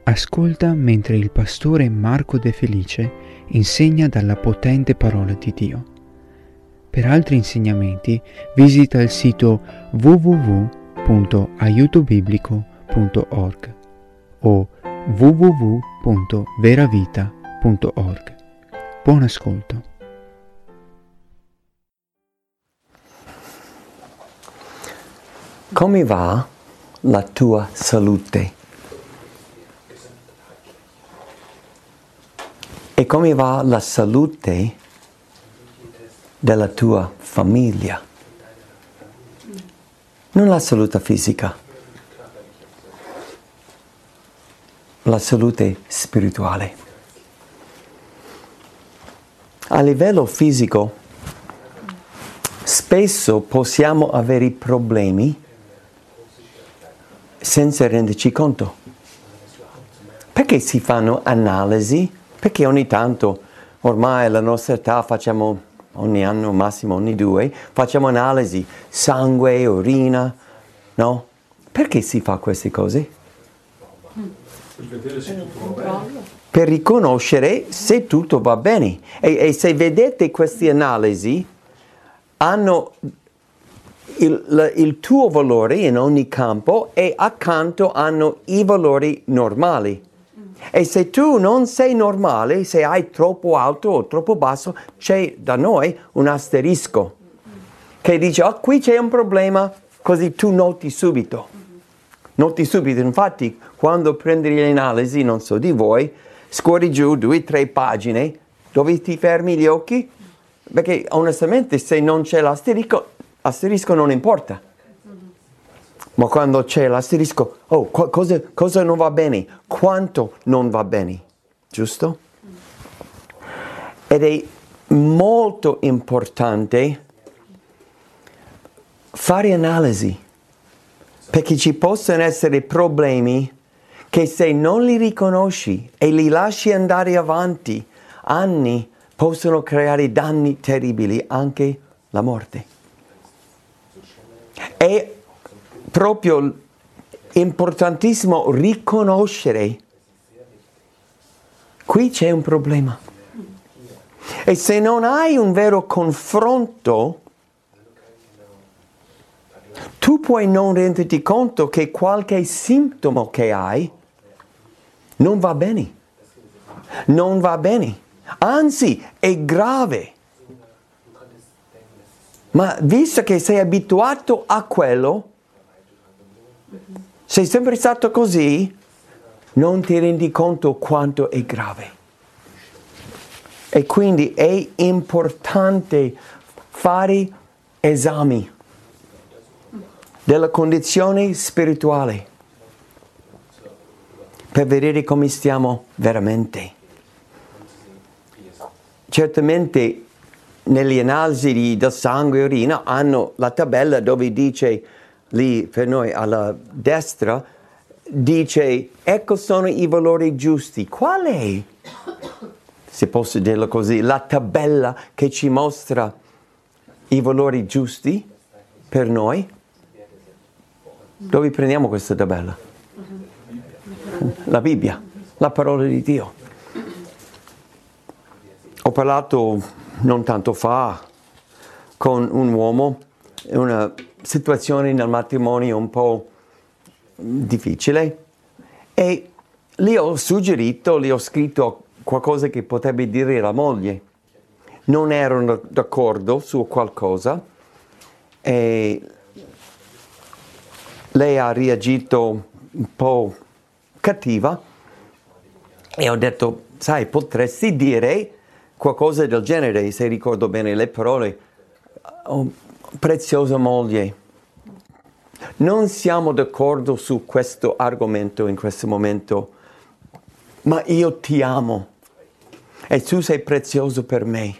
Ascolta mentre il pastore Marco De Felice insegna dalla potente parola di Dio. Per altri insegnamenti visita il sito www.aiutobiblico.org o www.veravita.org. Buon ascolto. Come va la tua salute? E come va la salute della tua famiglia? Non la salute fisica, la salute spirituale. A livello fisico, spesso possiamo avere problemi senza renderci conto. Perché si fanno analisi? Perché ogni tanto, ormai alla nostra età, facciamo ogni anno, massimo ogni 2, facciamo analisi, sangue, urina, no? Perché si fa queste cose? Per vedere se tutto va bene. Per riconoscere se tutto va bene. E se vedete queste analisi, hanno il tuo valore in ogni campo e accanto hanno i valori normali. E se tu non sei normale, se hai troppo alto o troppo basso, c'è da noi un asterisco che dice, oh, qui c'è un problema, così tu noti subito. Noti subito, infatti, quando prendi le analisi, non so di voi, scorri giù 2-3 pagine, dove ti fermi gli occhi? Perché onestamente se non c'è l'asterisco non importa. Ma quando c'è l'asterisco, oh, cosa non va bene? Quanto non va bene? Giusto? Ed è molto importante fare analisi, perché ci possono essere problemi che se non li riconosci e li lasci andare avanti, anni possono creare danni terribili, anche la morte. È proprio importantissimo riconoscere qui c'è un problema. E se non hai un vero confronto, tu puoi non renderti conto che qualche sintomo che hai non va bene. Non va bene. Anzi, è grave. Ma visto che sei abituato a quello, sei sempre stato così, non ti rendi conto quanto è grave. E quindi è importante fare esami della condizione spirituale per vedere come stiamo veramente. Certamente nelle analisi del sangue e urina hanno la tabella dove dice, lì per noi alla destra, dice ecco sono i valori giusti. Qual è, se posso dirlo così, la tabella che ci mostra i valori giusti per noi? Dove prendiamo questa tabella? La Bibbia, la parola di Dio. Ho parlato non tanto fa con un uomo, una situazione nel matrimonio un po' difficile, e gli ho scritto qualcosa che potrebbe dire la moglie. Non erano d'accordo su qualcosa e lei ha reagito un po' cattiva e ho detto, sai, potresti dire qualcosa del genere, se ricordo bene le parole. Oh, preziosa moglie, non siamo d'accordo su questo argomento in questo momento, ma io ti amo e tu sei prezioso per me.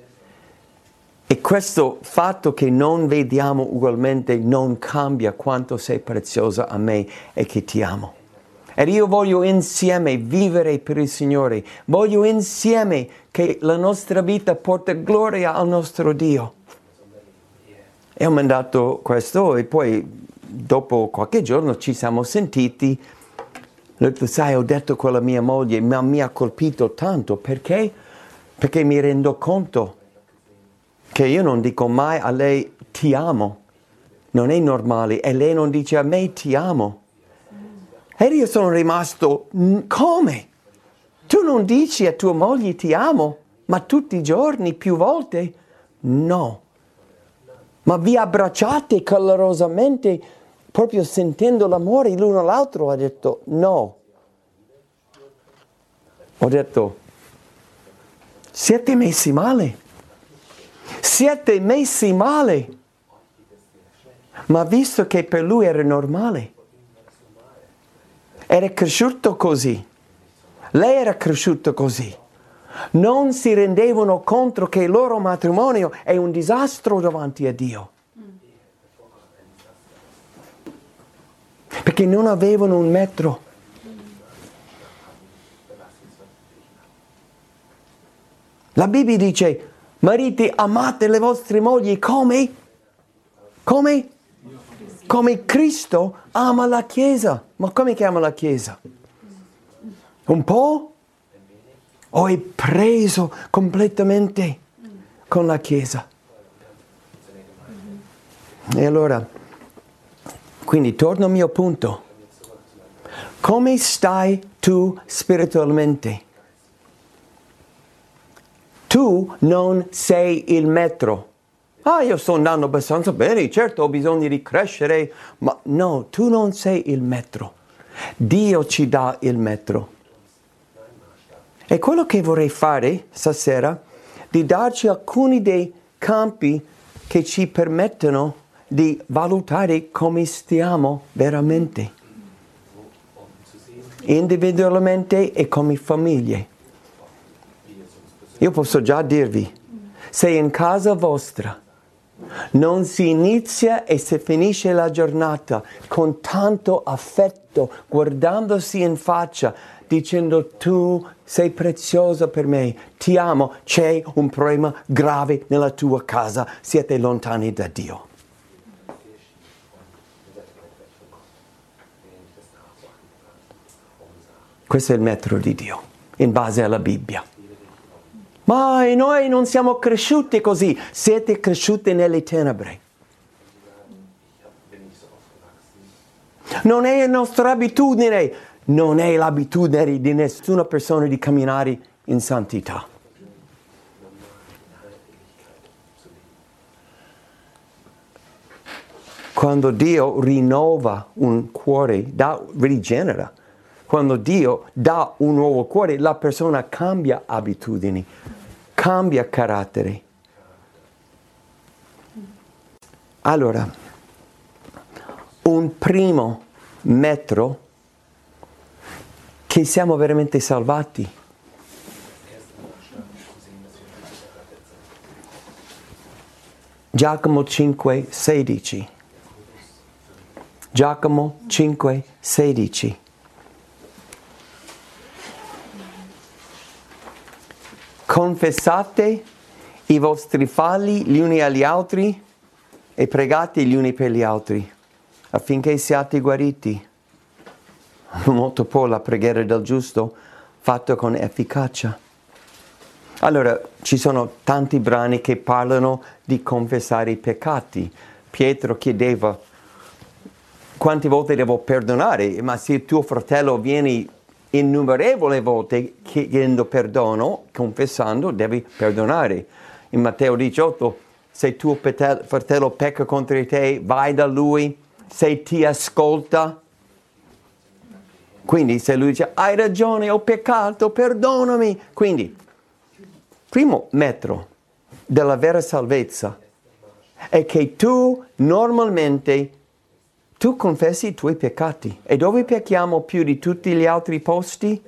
E questo fatto che non vediamo ugualmente non cambia quanto sei preziosa a me e che ti amo. Ed io voglio insieme vivere per il Signore. Voglio insieme che la nostra vita porta gloria al nostro Dio. E ho mandato questo e poi dopo qualche giorno ci siamo sentiti Sai, ho detto con la mia moglie, ma mi ha colpito tanto. Perché? Perché mi rendo conto che io non dico mai a lei ti amo. Non è normale. E lei non dice a me ti amo. E io sono rimasto, come? Tu non dici a tua moglie ti amo, ma tutti i giorni, più volte? No. Ma vi abbracciate calorosamente, proprio sentendo l'amore l'uno all'altro? Ha detto no. Ho detto, siete messi male. Siete messi male. Ma visto che per lui era normale. Era cresciuto così. Lei era cresciuta così. Non si rendevano conto che il loro matrimonio è un disastro davanti a Dio. Perché non avevano un metro. La Bibbia dice, mariti, amate le vostre mogli come? Come? Come Cristo ama la Chiesa. Ma come che ama la Chiesa? Un po'? O è preso completamente con la Chiesa? E allora, quindi torno al mio punto. Come stai tu spiritualmente? Tu non sei il metro. Io sto andando abbastanza bene, certo ho bisogno di crescere, ma no, tu non sei il metro. Dio ci dà il metro. E quello che vorrei fare stasera, di darci alcuni dei campi che ci permettono di valutare come stiamo veramente, individualmente e come famiglie. Io posso già dirvi, se in casa vostra non si inizia e si finisce la giornata con tanto affetto, guardandosi in faccia, dicendo tu sei preziosa per me, ti amo, c'è un problema grave nella tua casa, siete lontani da Dio. Questo è il metro di Dio, in base alla Bibbia. Ma noi non siamo cresciuti così, siete cresciuti nelle tenebre. Non è la nostra abitudine, non è l'abitudine di nessuna persona di camminare in santità. Quando Dio rinnova un cuore, rigenera. Quando Dio dà un nuovo cuore, la persona cambia abitudini, cambia carattere. Allora, un primo metro che siamo veramente salvati. Giacomo 5,16. Giacomo 5,16. Confessate i vostri falli gli uni agli altri e pregate gli uni per gli altri affinché siate guariti. Molto può la preghiera del giusto fatta con efficacia. Allora, ci sono tanti brani che parlano di confessare i peccati. Pietro chiedeva quante volte devo perdonare, ma se tuo fratello viene innumerevoli volte chiedendo perdono, confessando, devi perdonare. In Matteo 18, se tuo fratello pecca contro te, vai da lui, se ti ascolta. Quindi se lui dice, hai ragione, ho peccato, perdonami. Quindi, primo metro della vera salvezza è che tu normalmente tu confessi i tuoi peccati. E dove pecchiamo più di tutti gli altri posti?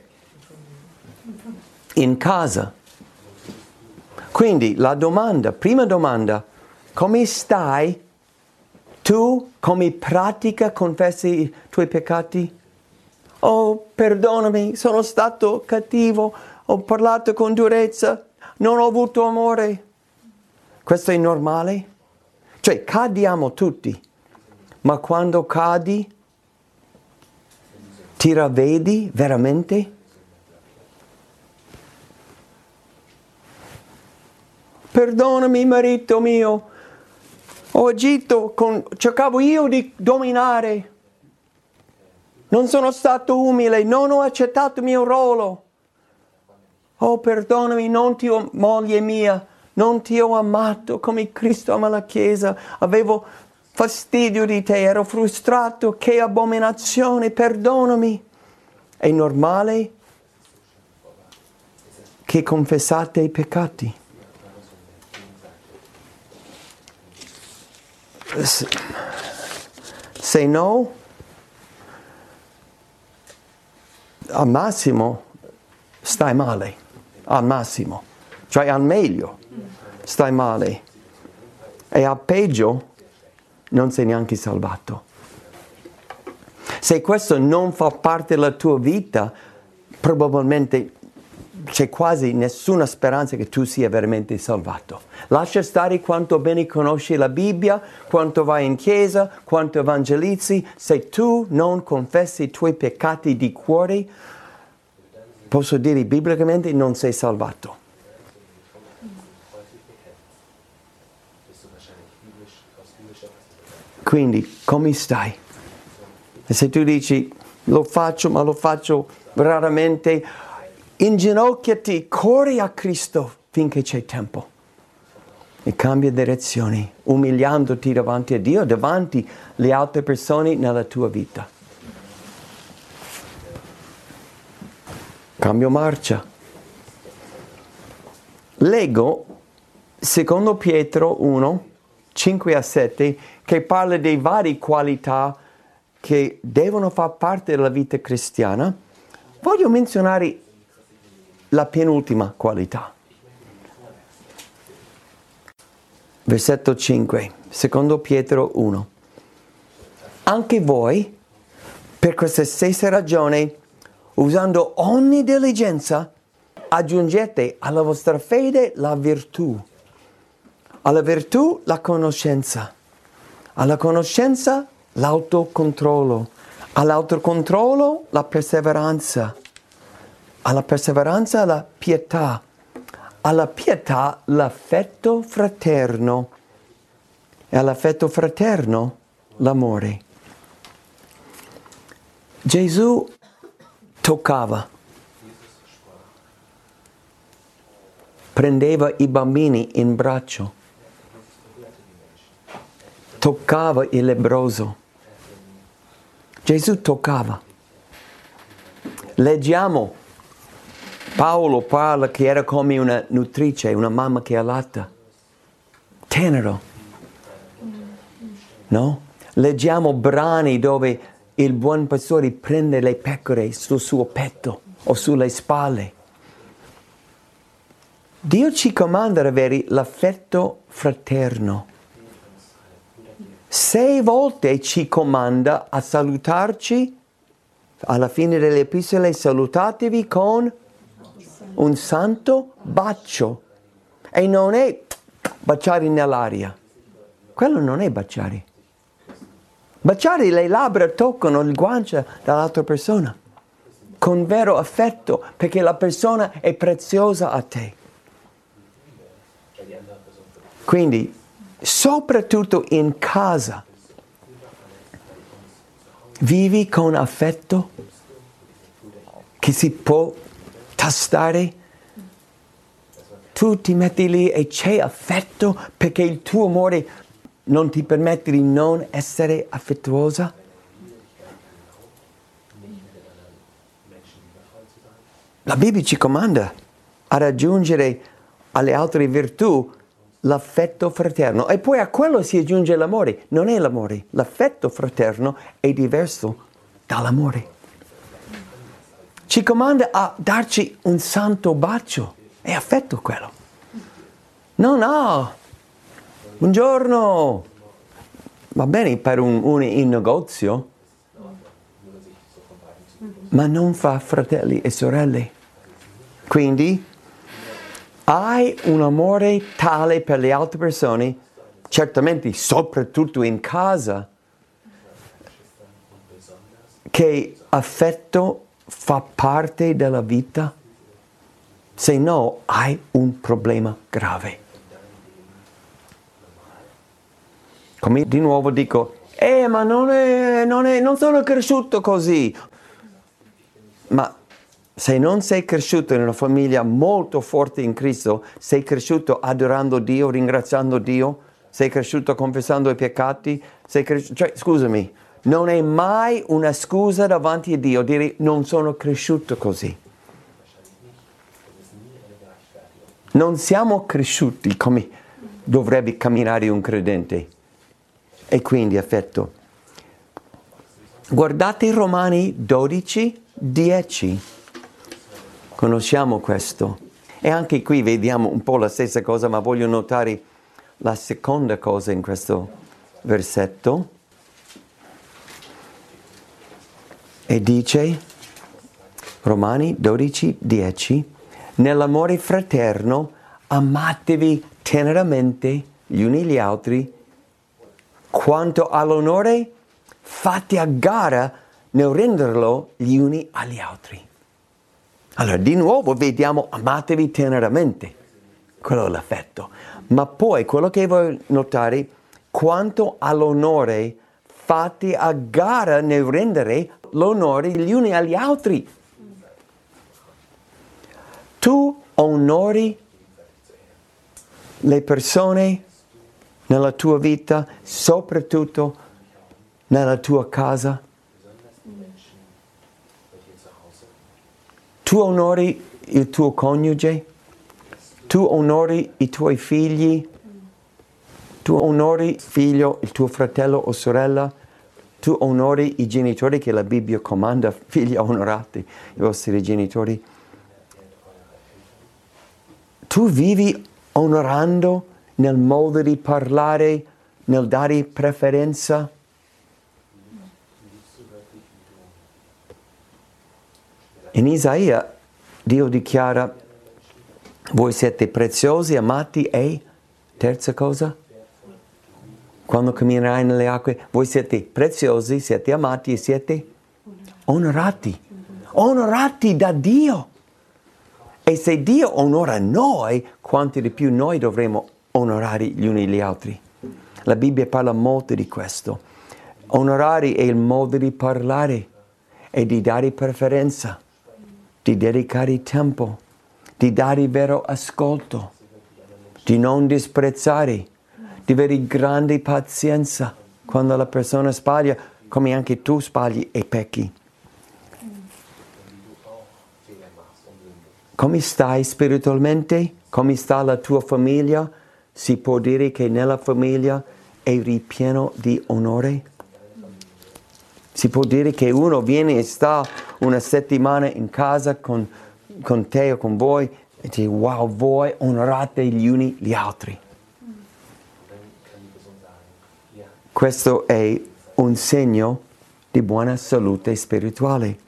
In casa. Quindi la domanda, prima domanda, come stai? Tu come pratica confessi i tuoi peccati? Oh, perdonami, sono stato cattivo, ho parlato con durezza, non ho avuto amore. Questo è normale? Cioè, cadiamo tutti. Ma quando cadi, Ti ravvedi veramente? Perdonami, marito mio, ho agito cercavo io di dominare. Non sono stato umile, non ho accettato il mio ruolo. Oh, perdonami, moglie mia, non ti ho amato come Cristo ama la Chiesa. Avevo fastidio di te, ero frustrato, che abominazione, perdonami. È normale che confessate i peccati. Se no, al massimo stai male, al massimo, cioè al meglio stai male e al peggio non sei neanche salvato. Se questo non fa parte della tua vita, probabilmente c'è quasi nessuna speranza che tu sia veramente salvato. Lascia stare quanto bene conosci la Bibbia, quanto vai in chiesa, quanto evangelizzi. Se tu non confessi i tuoi peccati di cuore, posso dire biblicamente non sei salvato. Quindi, come stai? E se tu dici, lo faccio, ma lo faccio raramente, inginocchiati, corri a Cristo finché c'è tempo. E cambia direzione, umiliandoti davanti a Dio, davanti alle altre persone nella tua vita. Cambio marcia. Leggo, secondo Pietro 1, 5 a 7, che parla di varie qualità che devono far parte della vita cristiana. Voglio menzionare la penultima qualità. Versetto 5, secondo Pietro 1. Anche voi, per questa stessa ragione, usando ogni diligenza, aggiungete alla vostra fede la virtù, alla virtù la conoscenza, alla conoscenza l'autocontrollo, all'autocontrollo la perseveranza, alla perseveranza la pietà, alla pietà l'affetto fraterno e all'affetto fraterno l'amore. Gesù toccava, prendeva i bambini in braccio, toccava il lebbroso. Gesù toccava. Leggiamo, Paolo parla che era come una nutrice, una mamma che allatta. Tenero. No? Leggiamo brani dove il buon pastore prende le pecore sul suo petto o sulle spalle. Dio ci comanda ad avere l'affetto fraterno. 6 volte ci comanda a salutarci. Alla fine delle epistole, salutatevi con un santo bacio. E non è baciare nell'aria. Quello non è baciare. Baciare, le labbra toccano il guancia dell'altra persona. Con vero affetto, perché la persona è preziosa a te. Quindi, soprattutto in casa, vivi con affetto che si può tastare. Tu ti metti lì e c'è affetto perché il tuo amore non ti permette di non essere affettuosa. La Bibbia ci comanda ad aggiungere alle altre virtù l'affetto fraterno e poi a quello si aggiunge l'amore. Non è l'amore, l'affetto fraterno è diverso dall'amore. Ci comanda a darci un santo bacio, è affetto quello. No, buongiorno, va bene per un in negozio, ma non fa fratelli e sorelle. Quindi hai un amore tale per le altre persone, certamente soprattutto in casa, che affetto fa parte della vita? Se no, hai un problema grave. Come di nuovo dico, ma non sono cresciuto così. Ma se non sei cresciuto in una famiglia molto forte in Cristo, sei cresciuto adorando Dio, ringraziando Dio, sei cresciuto confessando i peccati, cioè, scusami, non è mai una scusa davanti a Dio dire non sono cresciuto così. Non siamo cresciuti come dovrebbe camminare un credente. E quindi affetto. Guardate Romani 12, 10. Conosciamo questo. E anche qui vediamo un po' la stessa cosa, ma voglio notare la seconda cosa in questo versetto. E dice, Romani 12, 10, nell'amore fraterno amatevi teneramente gli uni gli altri, quanto all'onore fate a gara nel renderlo gli uni agli altri. Allora, di nuovo vediamo amatevi teneramente, quello è l'affetto. Ma poi quello che voglio notare, quanto all'onore fate a gara nel rendere l'onore gli uni agli altri. Tu onori le persone nella tua vita, soprattutto nella tua casa. Tu onori il tuo coniuge, tu onori i tuoi figli, tu onori figlio, il tuo fratello o sorella, tu onori i genitori che la Bibbia comanda, figli onorati, i vostri genitori. Tu vivi onorando nel modo di parlare, nel dare preferenza. In Isaia Dio dichiara, voi siete preziosi, amati e, terza cosa, quando camminerai nelle acque, voi siete preziosi, siete amati e siete onorati. Onorati da Dio. E se Dio onora noi, quanto di più noi dovremo onorare gli uni gli altri. La Bibbia parla molto di questo. Onorare è il modo di parlare e di dare preferenza, di dedicare tempo, di dare vero ascolto, di non disprezzare, di avere grande pazienza quando la persona sbaglia, come anche tu sbagli e pecchi. Come stai spiritualmente? Come sta la tua famiglia? Si può dire che nella famiglia è ripieno di onore? Si può dire che uno viene e sta una settimana in casa con te o con voi e dice wow, voi onorate gli uni gli altri. Questo è un segno di buona salute spirituale.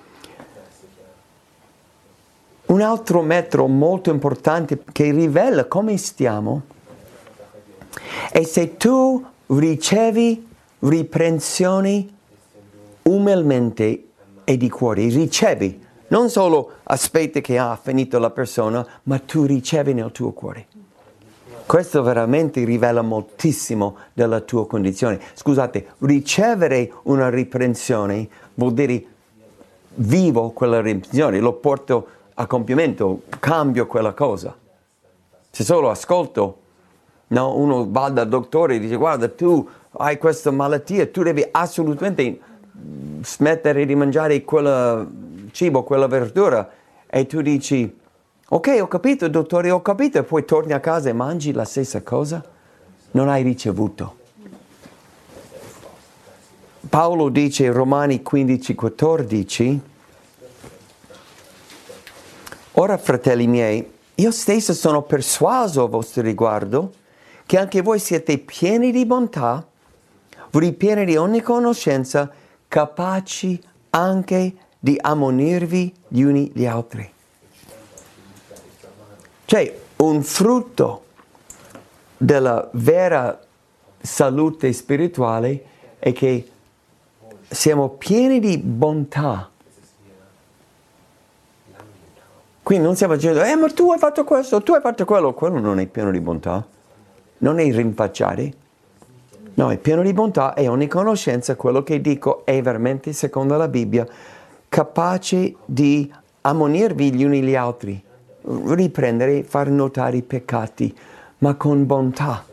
Un altro metro molto importante che rivela come stiamo è se tu ricevi riprensioni umilmente e di cuore. Ricevi, non solo aspetti che ha finito la persona, ma tu ricevi nel tuo cuore. Questo veramente rivela moltissimo della tua condizione. Scusate, ricevere una riprensione vuol dire vivo quella riprensione, lo porto a compimento, cambio quella cosa. Se solo ascolto, no, uno va dal dottore e dice guarda tu hai questa malattia, tu devi assolutamente smettere di mangiare quel cibo, quella verdura, e tu dici ok, ho capito dottore, ho capito, e poi torni a casa e mangi la stessa cosa, non hai ricevuto. Paolo dice in Romani 15,14 ora, fratelli miei, io stesso sono persuaso a vostro riguardo che anche voi siete pieni di bontà, ripieni di ogni conoscenza, capaci anche di ammonirvi gli uni gli altri. Cioè, un frutto della vera salute spirituale è che siamo pieni di bontà. Quindi non stiamo dicendo, ma tu hai fatto questo, tu hai fatto quello. Quello non è pieno di bontà. Non è rinfacciare. No, è pieno di bontà e ogni conoscenza, quello che dico, è veramente, secondo la Bibbia, capace di ammonirvi gli uni gli altri, riprendere, far notare i peccati, ma con bontà.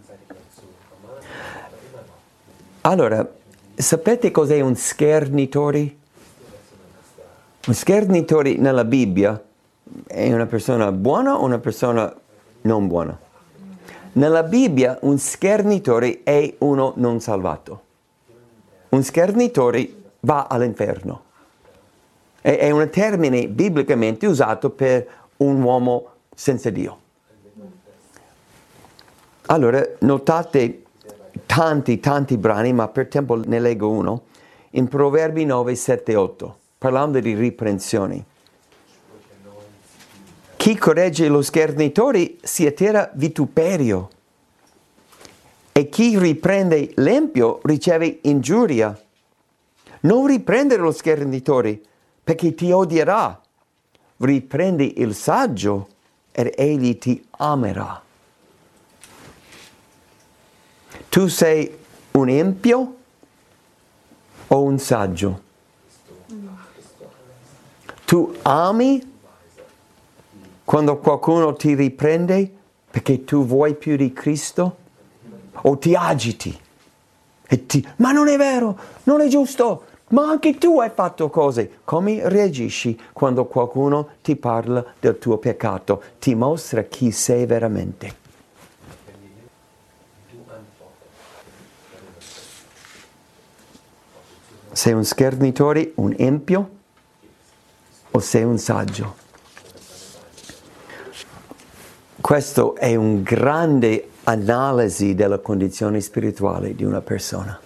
Allora, sapete cos'è un schernitore? Un schernitore nella Bibbia è una persona buona o una persona non buona? Nella Bibbia un schernitore è uno non salvato. Un schernitore va all'inferno. È un termine biblicamente usato per un uomo senza Dio. Allora, notate tanti brani, ma per tempo ne leggo uno, in Proverbi 9, 7, 8, parlando di riprensioni. Chi corregge lo schernitore si attira vituperio, e chi riprende l'empio riceve ingiuria. Non riprendere lo schernitore, perché ti odierà. Riprendi il saggio, ed egli ti amerà. Tu sei un empio o un saggio? Tu ami quando qualcuno ti riprende perché tu vuoi più di Cristo? O ti agiti? Ma non è vero, non è giusto, ma anche tu hai fatto cose. Come reagisci quando qualcuno ti parla del tuo peccato? Ti mostra chi sei veramente. Sei un schernitore, un empio, o sei un saggio? Questo è un grande analisi della condizione spirituale di una persona.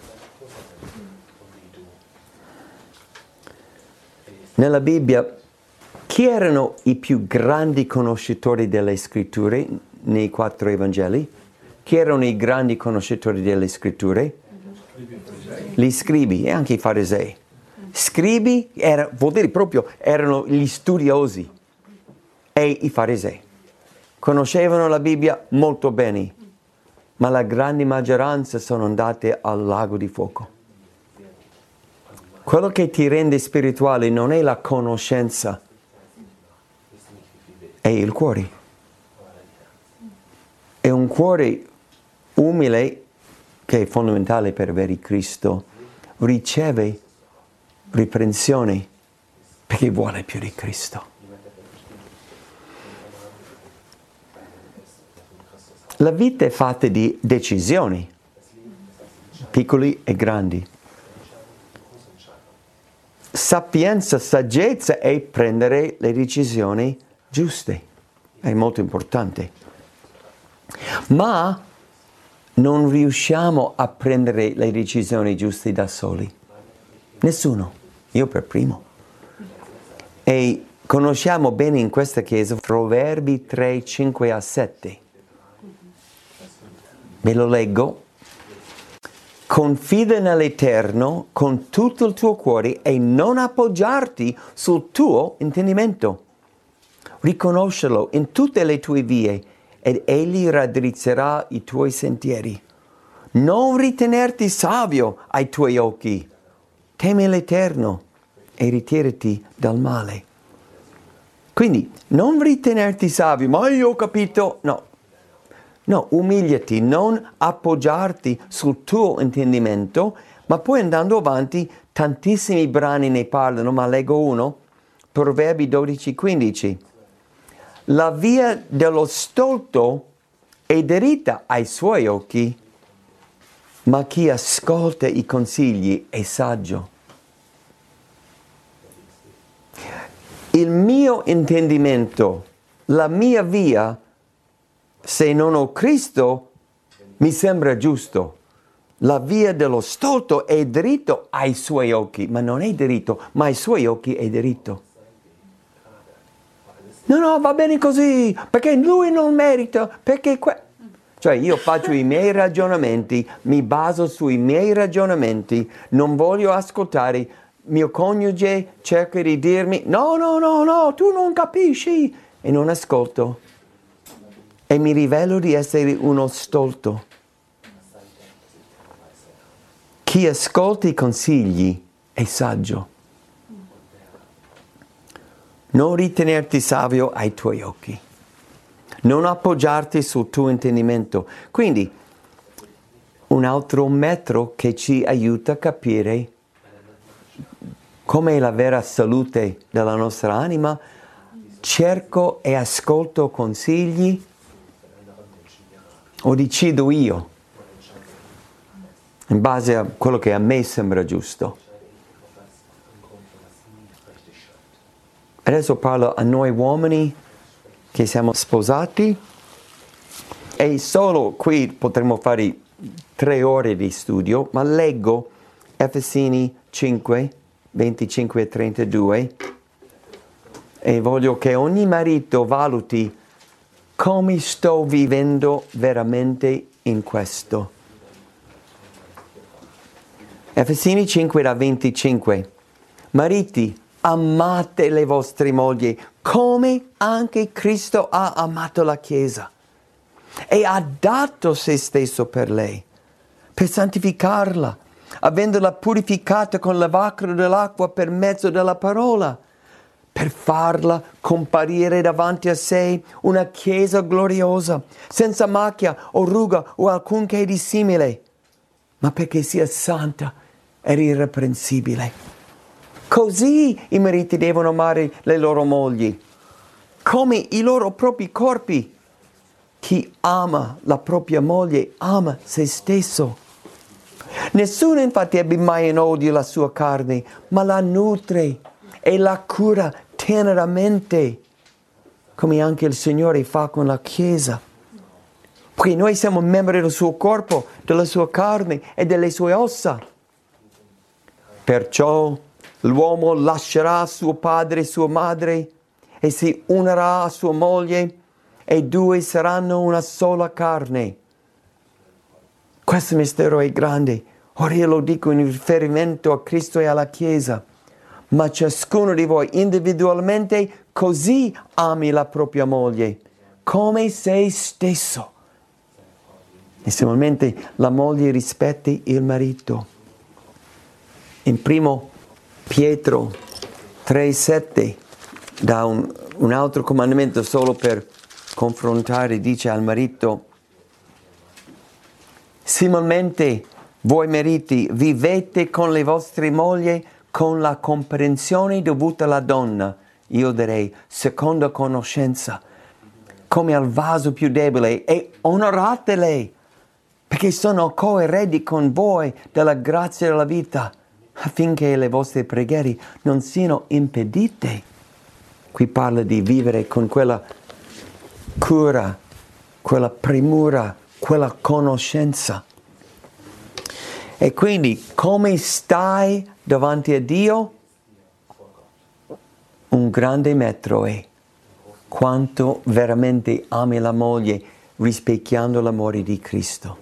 Nella Bibbia, chi erano i più grandi conoscitori delle scritture nei 4 Evangeli? Chi erano i grandi conoscitori delle scritture? Gli scribi e anche i farisei. Scribi vuol dire proprio erano gli studiosi e i farisei. Conoscevano la Bibbia molto bene, ma la grande maggioranza sono andate al lago di fuoco. Quello che ti rende spirituale non è la conoscenza, è il cuore. È un cuore umile, che è fondamentale per avere Cristo, riceve riprensione perché vuole più di Cristo. La vita è fatta di decisioni, piccoli e grandi. Sapienza, saggezza è prendere le decisioni giuste, è molto importante. Ma non riusciamo a prendere le decisioni giuste da soli. Nessuno, io per primo. E conosciamo bene in questa chiesa Proverbi 3, 5 a 7. Ve lo leggo. Confida nell'Eterno con tutto il tuo cuore e non appoggiarti sul tuo intendimento. Riconoscerlo in tutte le tue vie ed egli raddrizzerà i tuoi sentieri. Non ritenerti savio ai tuoi occhi. Temi l'Eterno e ritirati dal male. Quindi non ritenerti savio, ma io ho capito. No, umiliati, non appoggiarti sul tuo intendimento, ma poi andando avanti, tantissimi brani ne parlano, ma leggo uno, Proverbi 12, 15. La via dello stolto è diritta ai suoi occhi, ma chi ascolta i consigli è saggio. Il mio intendimento, la mia via, se non ho Cristo, mi sembra giusto. La via dello stolto è dritto ai suoi occhi, ma non è diritto, ma ai suoi occhi è diritto. No, va bene così, perché lui non merita, perché Cioè io faccio i miei ragionamenti, mi baso sui miei ragionamenti, non voglio ascoltare mio coniuge, cerca di dirmi no, tu non capisci e non ascolto e mi rivelo di essere uno stolto. Chi ascolta i consigli è saggio. Non ritenerti savio ai tuoi occhi. Non appoggiarti sul tuo intendimento. Quindi, un altro metro che ci aiuta a capire com'è la vera salute della nostra anima, cerco e ascolto consigli o decido io, in base a quello che a me sembra giusto. Adesso parlo a noi uomini che siamo sposati e solo qui potremmo fare 3 ore di studio, ma leggo Efesini 5, 25 e 32 e voglio che ogni marito valuti come sto vivendo veramente in questo. Efesini 5 da 25. Mariti, amate le vostre mogli come anche Cristo ha amato la Chiesa e ha dato se stesso per lei, per santificarla, avendola purificata con lavacro dell'acqua per mezzo della parola, per farla comparire davanti a sé una Chiesa gloriosa, senza macchia o ruga o alcunché di simile, ma perché sia santa ed irreprensibile. Così i mariti devono amare le loro mogli, come i loro propri corpi. Chi ama la propria moglie ama se stesso. Nessuno infatti ebbe mai in odio la sua carne, ma la nutre e la cura teneramente, come anche il Signore fa con la Chiesa. Perché noi siamo membri del suo corpo, della sua carne e delle sue ossa. Perciò l'uomo lascerà suo padre e sua madre e si unirà a sua moglie e 2 saranno una sola carne. Questo mistero è grande. Ora io lo dico in riferimento a Cristo e alla Chiesa. Ma ciascuno di voi individualmente così ami la propria moglie, come se stesso. E similmente la moglie rispetti il marito. In 1 Pietro 3,7 dà un altro comandamento solo per confrontare, dice al marito: similmente voi mariti vivete con le vostre mogli con la comprensione dovuta alla donna, io direi seconda conoscenza, come al vaso più debole, e onoratele, perché sono coeredi con voi della grazia della vita, affinché le vostre preghiere non siano impedite. Qui parla di vivere con quella cura, quella premura, quella conoscenza. E quindi come stai davanti a Dio? Un grande metro è quanto veramente ami la moglie rispecchiando l'amore di Cristo.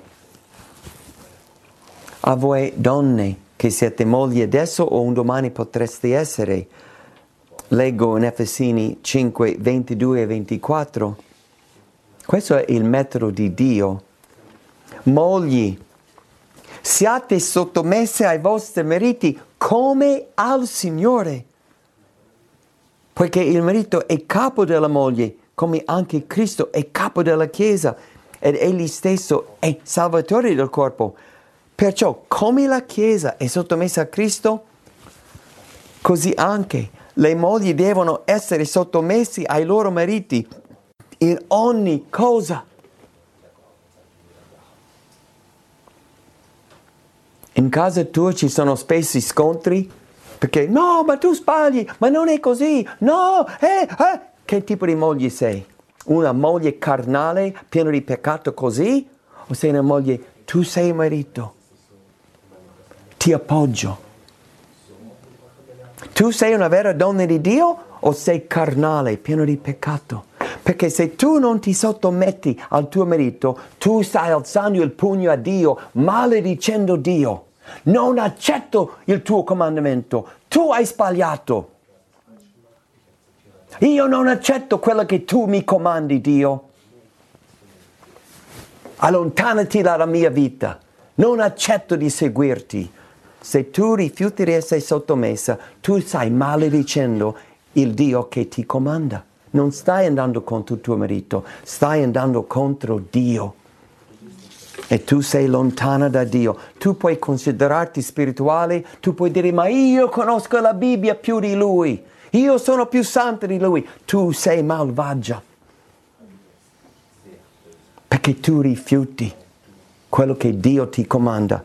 A voi donne che siete mogli adesso o un domani potreste essere, leggo in Efesini 5, 22 e 24, questo è il metro di Dio. Mogli, siate sottomesse ai vostri mariti come al Signore, poiché il marito è capo della moglie, come anche Cristo è capo della Chiesa, ed egli stesso è salvatore del corpo. Perciò, come la Chiesa è sottomessa a Cristo, così anche le mogli devono essere sottomessi ai loro mariti in ogni cosa. In casa tua ci sono spesso scontri perché no, ma tu sbagli, ma non è così, no, Che tipo di moglie sei? Una moglie carnale, piena di peccato così? O sei una moglie, tu sei marito, ti appoggio. Tu sei una vera donna di Dio o sei carnale, pieno di peccato? Perché se tu non ti sottometti al tuo marito, tu stai alzando il pugno a Dio, maledicendo Dio. Non accetto il tuo comandamento. Tu hai sbagliato. Io non accetto quello che tu mi comandi, Dio. Allontanati dalla mia vita. Non accetto di seguirti. Se tu rifiuti di essere sottomessa, tu stai maledicendo il Dio che ti comanda. Non stai andando contro il tuo marito, stai andando contro Dio. E tu sei lontana da Dio. Tu puoi considerarti spirituale, tu puoi dire, ma io conosco la Bibbia più di lui. Io sono più santo di lui. Tu sei malvagia. Perché tu rifiuti quello che Dio ti comanda.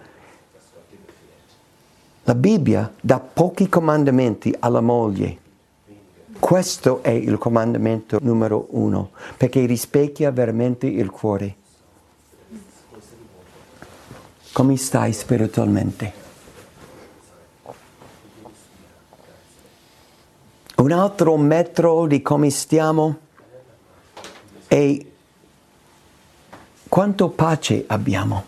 La Bibbia dà pochi comandamenti alla moglie. Questo è il comandamento numero 1, perché rispecchia veramente il cuore. Come stai spiritualmente? Un altro metro di come stiamo è quanto pace abbiamo.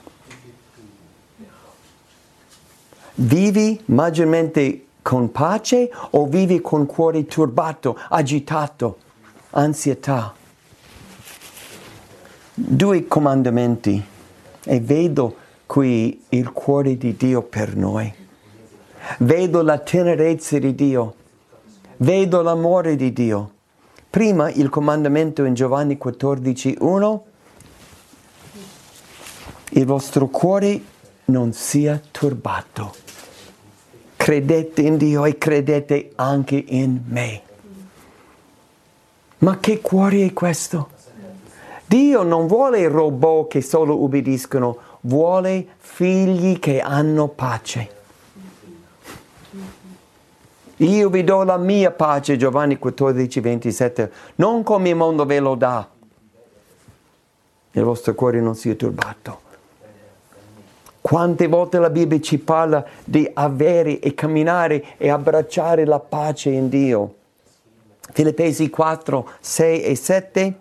Vivi maggiormente con pace o vivi con cuore turbato, agitato, ansietà? 2 comandamenti e vedo qui il cuore di Dio per noi. Vedo la tenerezza di Dio. Vedo l'amore di Dio. Prima il comandamento in Giovanni 14:1. Il vostro cuore non sia turbato. Credete in Dio e credete anche in me. Ma che cuore è questo? Dio non vuole robot che solo ubbidiscono, vuole figli che hanno pace. Io vi do la mia pace, Giovanni 14:27, non come il mondo ve lo dà. Il vostro cuore non sia turbato. Quante volte la Bibbia ci parla di avere e camminare e abbracciare la pace in Dio. Filippesi 4:6-7.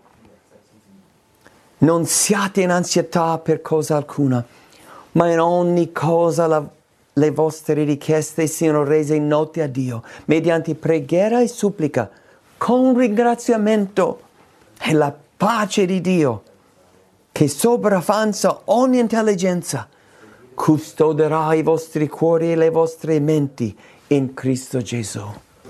Non siate in ansietà per cosa alcuna, ma in ogni cosa le vostre richieste siano rese note a Dio, mediante preghiera e supplica, con ringraziamento, e la pace di Dio, che sopravanza ogni intelligenza, custoderà i vostri cuori e le vostre menti in Cristo Gesù.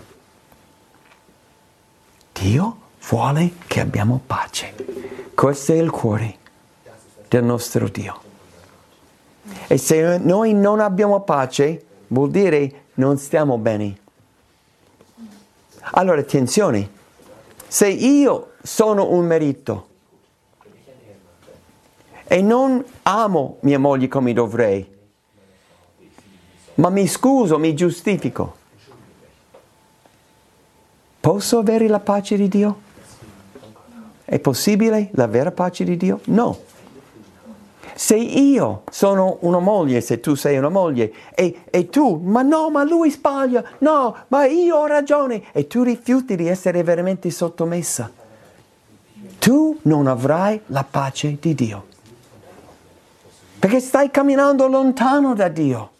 Dio vuole che abbiamo pace. Questo è il cuore del nostro Dio. E se noi non abbiamo pace, vuol dire non stiamo bene. Allora, attenzione, se io sono un marito e non amo mia moglie come dovrei, ma mi scuso, mi giustifico, posso avere la pace di Dio? È possibile la vera pace di Dio? No. Se io sono una moglie, se tu sei una moglie, e tu, ma no, ma lui sbaglia, no, ma io ho ragione, e tu rifiuti di essere veramente sottomessa, tu non avrai la pace di Dio. Perché stai camminando lontano da Dio.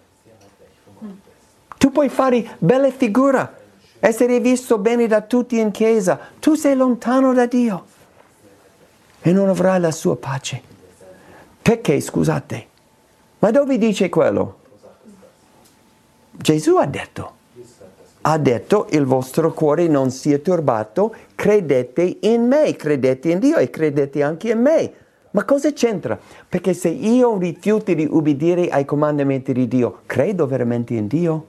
Tu puoi fare belle figure, essere visto bene da tutti in chiesa, tu sei lontano da Dio e non avrai la sua pace. Perché, scusate? Ma dove dice quello? Gesù ha detto il vostro cuore non sia turbato, credete in me, credete in Dio e credete anche in me. Ma cosa c'entra? Perché se io rifiuto di ubbidire ai comandamenti di Dio, credo veramente in Dio?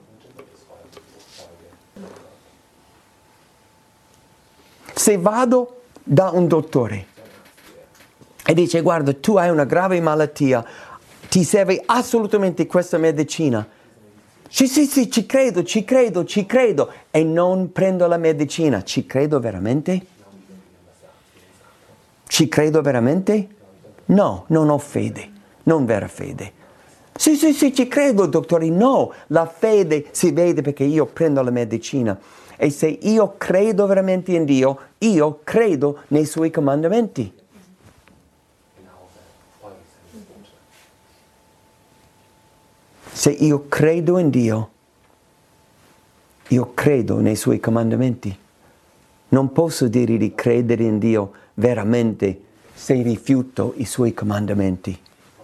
Se vado da un dottore e dice, guarda, tu hai una grave malattia, ti serve assolutamente questa medicina. Sì, ci credo, e non prendo la medicina. Ci credo veramente? Ci credo veramente? No, non ho fede, non vera fede. Sì, ci credo, dottore. No, la fede si vede perché io prendo la medicina. E se io credo veramente in Dio, io credo nei suoi comandamenti. Se io credo in Dio, io credo nei suoi comandamenti. Non posso dire di credere in Dio veramente se rifiuto i suoi comandamenti.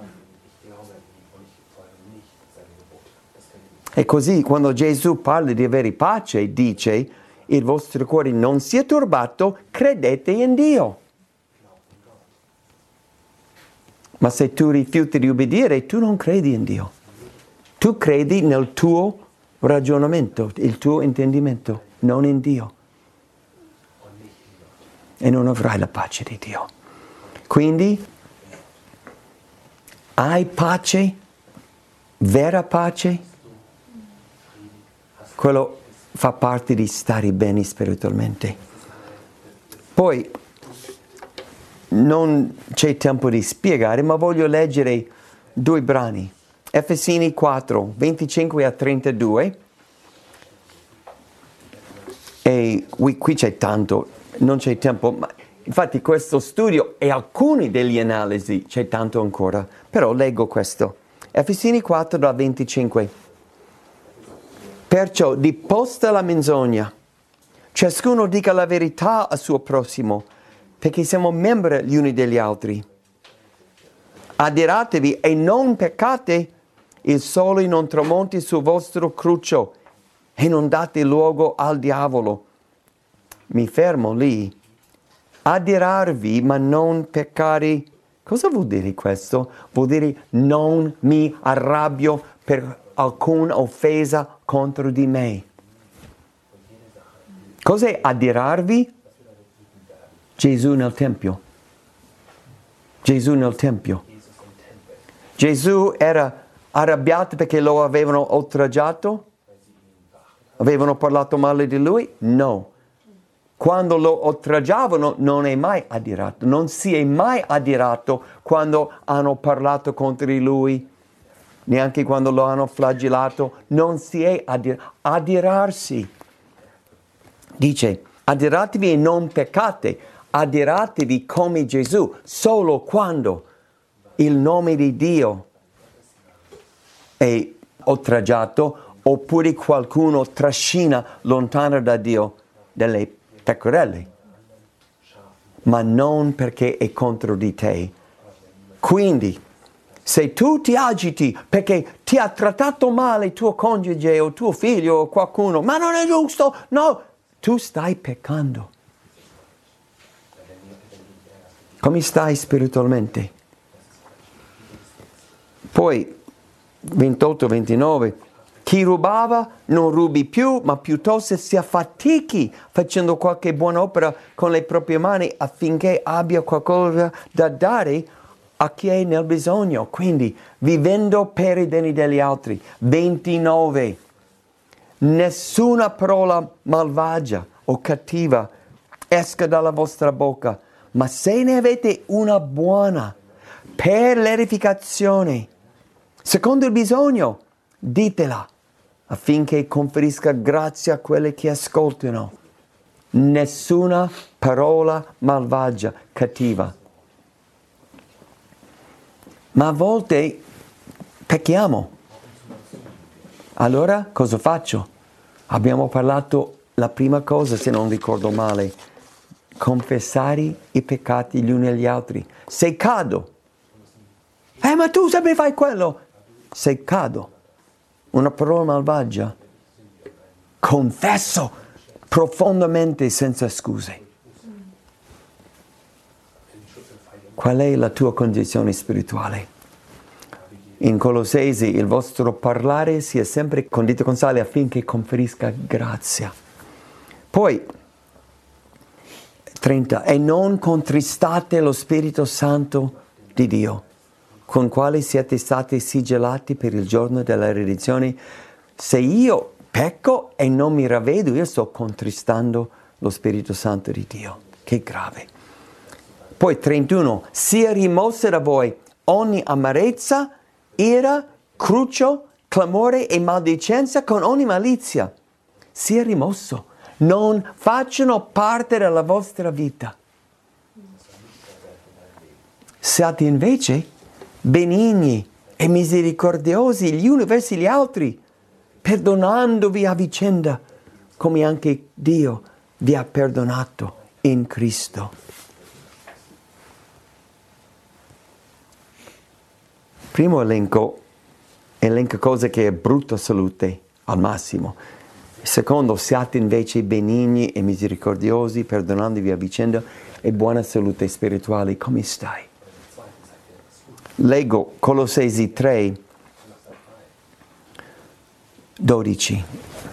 E così quando Gesù parla di avere pace, dice: il vostro cuore non sia turbato, credete in Dio. Ma se tu rifiuti di obbedire, tu non credi in Dio. Tu credi nel tuo ragionamento, il tuo intendimento, non in Dio. E non avrai la pace di Dio. Quindi, hai pace, vera pace? Quello fa parte di stare bene spiritualmente. Poi, non c'è tempo di spiegare, ma voglio leggere 2 brani. Efesini 4, 25 a 32. E qui c'è tanto, non c'è tempo, ma infatti questo studio e alcuni degli analisi c'è tanto ancora, però leggo questo. Efesini 4 da 25. Perciò, disposta la menzogna, ciascuno dica la verità al suo prossimo, perché siamo membri gli uni degli altri. Adiratevi e non peccate, il sole non tramonti sul vostro cruccio e non date luogo al diavolo. Mi fermo lì. Adirarvi ma non peccare. Cosa vuol dire questo? Vuol dire non mi arrabbio per alcuna offesa contro di me. Cos'è adirarvi? Gesù nel Tempio. Gesù nel Tempio. Gesù era arrabbiato perché lo avevano oltraggiato? Avevano parlato male di lui? No. Quando lo oltraggiavano non è mai adirato. Non si è mai adirato quando hanno parlato contro di lui. Neanche quando lo hanno flagellato. Non si è adirarsi. Dice, adiratevi e non peccate. Adiratevi come Gesù. Solo quando il nome di Dio è oltraggiato oppure qualcuno trascina lontano da Dio delle pecorelle, ma non perché è contro di te. Quindi, se tu ti agiti perché ti ha trattato male tuo coniuge o tuo figlio o qualcuno, ma non è giusto, no, tu stai peccando. Come stai spiritualmente? Poi, 28-29, chi rubava non rubi più, ma piuttosto si affatichi facendo qualche buona opera con le proprie mani affinché abbia qualcosa da dare a chi è nel bisogno. Quindi, vivendo per i beni degli altri. 29, nessuna parola malvagia o cattiva esca dalla vostra bocca, ma se ne avete una buona per l'edificazione, secondo il bisogno, ditela, affinché conferisca grazia a quelli che ascoltano. Nessuna parola malvagia, cattiva. Ma a volte pecchiamo. Allora cosa faccio? Abbiamo parlato la prima cosa, se non ricordo male, confessare i peccati gli uni agli altri. Se cado, ma tu sempre fai quello. Se cado, una parola malvagia, confesso profondamente senza scuse. Qual è la tua condizione spirituale? In Colossesi il vostro parlare sia sempre condito con sale affinché conferisca grazia. Poi 30. E non contristate lo Spirito Santo di Dio, con quale siete stati sigillati per il giorno della redenzione. Se io pecco e non mi ravvedo, io sto contristando lo Spirito Santo di Dio. Che grave. Poi 31. Sia rimossa da voi ogni amarezza, ira, cruccio, clamore e maldicenza con ogni malizia. Sia rimosso. non facciano parte della vostra vita. Siate invece benigni e misericordiosi gli uni verso gli altri, perdonandovi a vicenda, come anche Dio vi ha perdonato in Cristo. Primo elenca cose che è brutta salute al massimo. Secondo, siate invece benigni e misericordiosi, perdonandovi a vicenda e buona salute spirituale. Come stai? Leggo Colossesi 3, 12.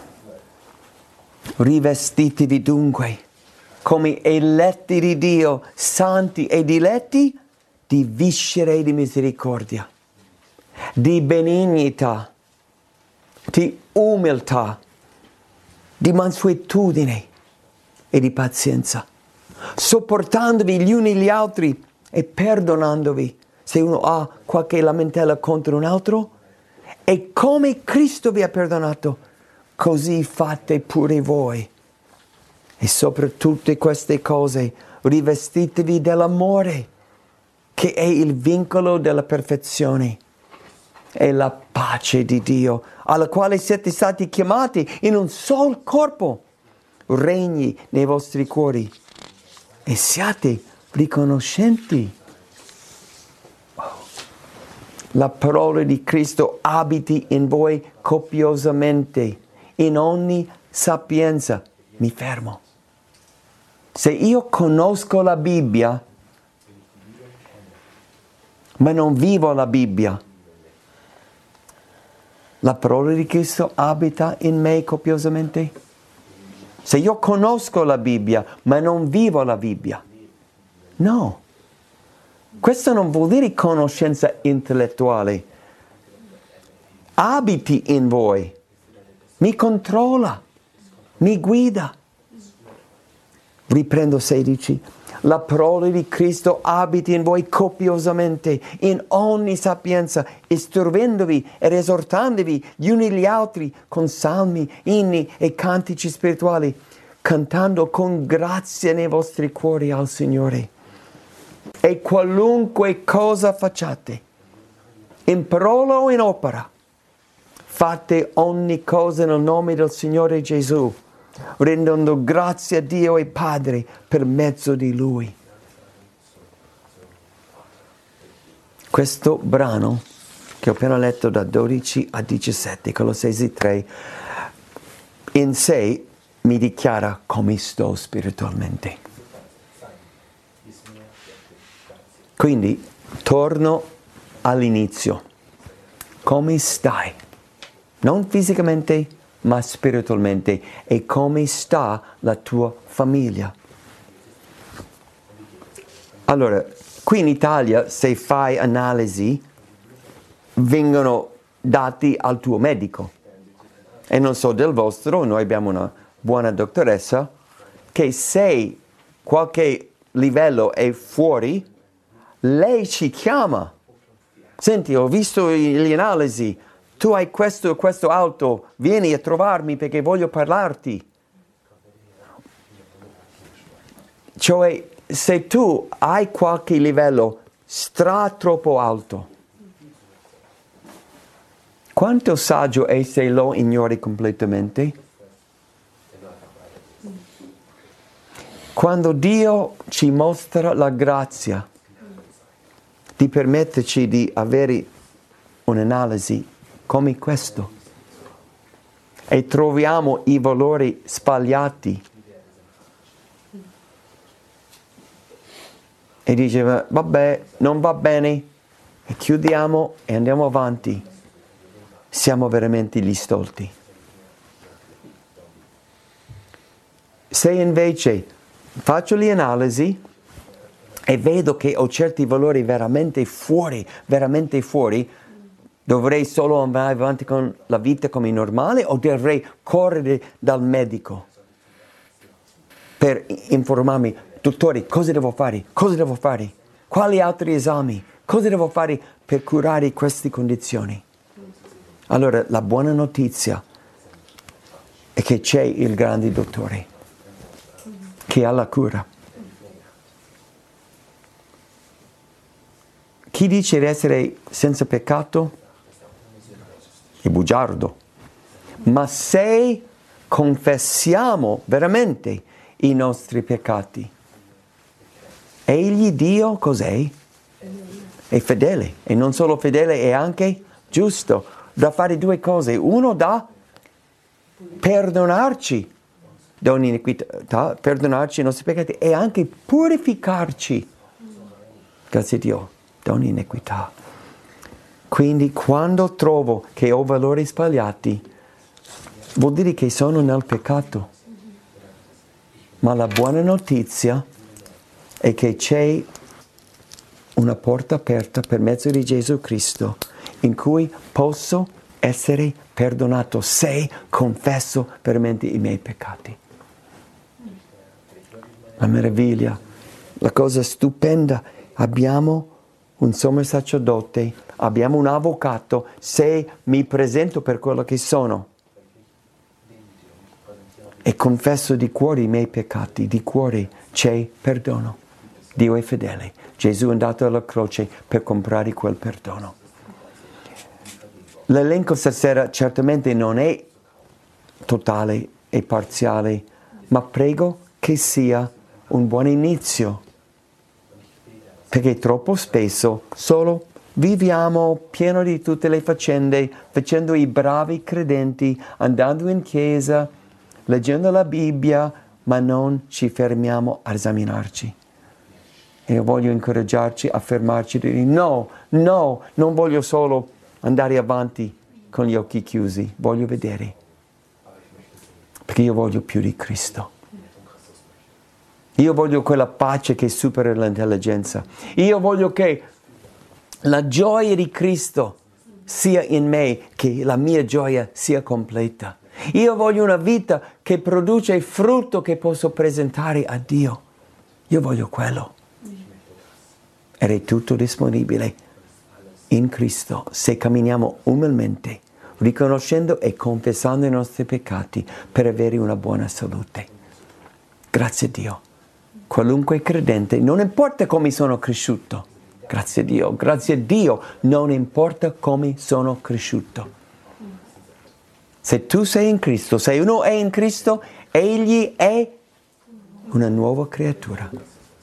Rivestitevi dunque come eletti di Dio, santi e diletti, di viscere di misericordia, di benignità, di umiltà, di mansuetudine e di pazienza, sopportandovi gli uni gli altri e perdonandovi se uno ha qualche lamentela contro un altro. E come Cristo vi ha perdonato, così fate pure voi. E sopra tutte queste cose rivestitevi dell'amore, che è il vincolo della perfezione, e la pace di Dio, alla quale siete stati chiamati in un solo corpo, regni nei vostri cuori e siate riconoscenti. La parola di Cristo abiti in voi copiosamente, in ogni sapienza. Mi fermo. Se io conosco la Bibbia, ma non vivo la Bibbia, la parola di Cristo abita in me copiosamente? Se io conosco la Bibbia, ma non vivo la Bibbia, no. Questo non vuol dire conoscenza intellettuale. Abiti in voi, mi controlla, mi guida. Riprendo 16. La parola di Cristo abiti in voi copiosamente, in ogni sapienza, istruendovi ed esortandovi gli uni gli altri con salmi, inni e cantici spirituali, cantando con grazia nei vostri cuori al Signore. E qualunque cosa facciate, in parola o in opera, fate ogni cosa nel nome del Signore Gesù, rendendo grazie a Dio e Padre per mezzo di Lui. Questo brano che ho appena letto da 12 a 17, Colossesi 3, in sé mi dichiara come sto spiritualmente. Quindi torno all'inizio. Come stai? Non fisicamente, ma spiritualmente. E come sta la tua famiglia? Allora, qui in Italia, se fai analisi, vengono dati al tuo medico. E non so del vostro, noi abbiamo una buona dottoressa, che se qualche livello è fuori, lei ci chiama. Senti, ho visto le analisi, tu hai questo alto, vieni a trovarmi perché voglio parlarti. Cioè, se tu hai qualche livello troppo alto, quanto saggio è se lo ignori completamente? Quando Dio ci mostra la grazia di permetterci di avere un'analisi come questo e troviamo i valori sbagliati e dice vabbè, non va bene e chiudiamo e andiamo avanti, siamo veramente gli stolti. Se invece faccio le analisi e vedo che ho certi valori veramente fuori, dovrei solo andare avanti con la vita come normale o dovrei correre dal medico per informarmi, dottore, cosa devo fare? Quali altri esami? Cosa devo fare per curare queste condizioni? Allora, la buona notizia è che c'è il grande dottore. che ha la cura. Chi dice di essere senza peccato è bugiardo. Ma se confessiamo veramente i nostri peccati, egli Dio cos'è? È fedele. E non solo fedele, è anche giusto. Da fare due cose. Uno, da perdonarci da ogni iniquità, perdonarci i nostri peccati e anche purificarci, grazie a Dio, da ogni iniquità. Quindi quando trovo che ho valori sbagliati, vuol dire che sono nel peccato. Ma la buona notizia è che c'è una porta aperta per mezzo di Gesù Cristo in cui posso essere perdonato se confesso veramente i miei peccati. La meraviglia, la cosa stupenda, abbiamo un sommo sacerdote, abbiamo un avvocato, se mi presento per quello che sono e confesso di cuore i miei peccati, di cuore c'è perdono. Dio è fedele. Gesù è andato alla croce per comprare quel perdono. L'elenco stasera certamente non è totale e parziale, ma prego che sia un buon inizio, perché troppo spesso solo viviamo pieno di tutte le faccende, facendo i bravi credenti, andando in chiesa, leggendo la Bibbia, ma non ci fermiamo a esaminarci. E io voglio incoraggiarci a fermarci e dire no, non voglio solo andare avanti con gli occhi chiusi, voglio vedere, perché io voglio più di Cristo. Io voglio quella pace che supera l'intelligenza. Io voglio che la gioia di Cristo sia in me, che la mia gioia sia completa. Io voglio una vita che produce il frutto che posso presentare a Dio. Io voglio quello. Ed è tutto disponibile in Cristo se camminiamo umilmente, riconoscendo e confessando i nostri peccati per avere una buona salute. Grazie a Dio. Qualunque credente, non importa come sono cresciuto, grazie a Dio, non importa come sono cresciuto. Se tu sei in Cristo, se uno è in Cristo, egli è una nuova creatura.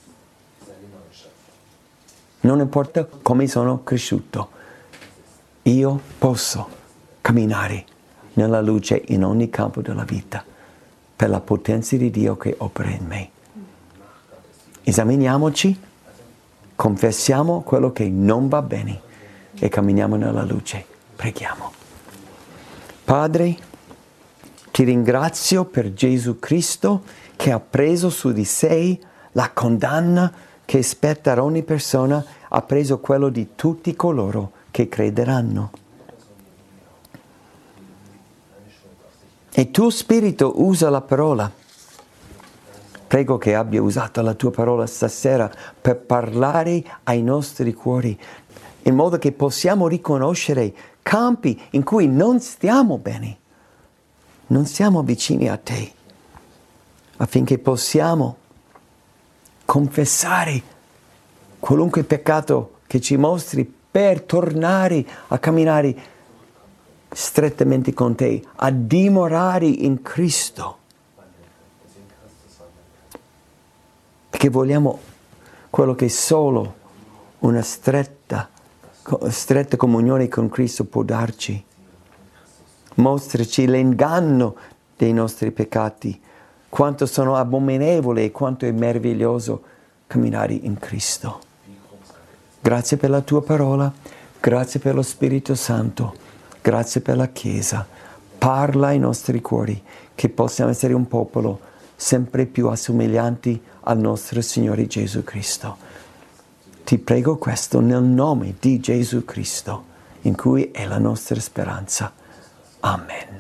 Non importa come sono cresciuto, io posso camminare nella luce in ogni campo della vita per la potenza di Dio che opera in me. Esaminiamoci, confessiamo quello che non va bene e camminiamo nella luce. Preghiamo. Padre, ti ringrazio per Gesù Cristo che ha preso su di sé la condanna che spetta a ogni persona, ha preso quello di tutti coloro che crederanno. E tuo Spirito usa la parola. Prego che abbia usato la tua parola stasera per parlare ai nostri cuori, in modo che possiamo riconoscere campi in cui non stiamo bene, non siamo vicini a te, affinché possiamo confessare qualunque peccato che ci mostri per tornare a camminare strettamente con te, a dimorare in Cristo. Perché vogliamo quello che solo una stretta comunione con Cristo può darci. Mostraci l'inganno dei nostri peccati, quanto sono abominevoli e quanto è meraviglioso camminare in Cristo. Grazie per la tua parola, grazie per lo Spirito Santo, grazie per la Chiesa. Parla ai nostri cuori, che possiamo essere un popolo sempre più assomiglianti al nostro Signore Gesù Cristo. Ti prego questo nel nome di Gesù Cristo, in cui è la nostra speranza. Amen.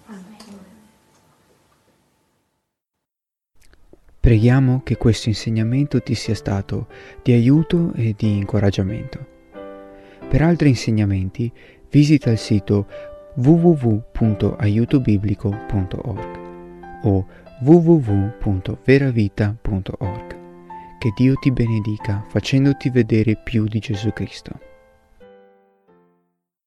Preghiamo che questo insegnamento ti sia stato di aiuto e di incoraggiamento. Per altri insegnamenti visita il sito www.aiutobiblico.org o www.veravita.org. Che Dio ti benedica facendoti vedere più di Gesù Cristo.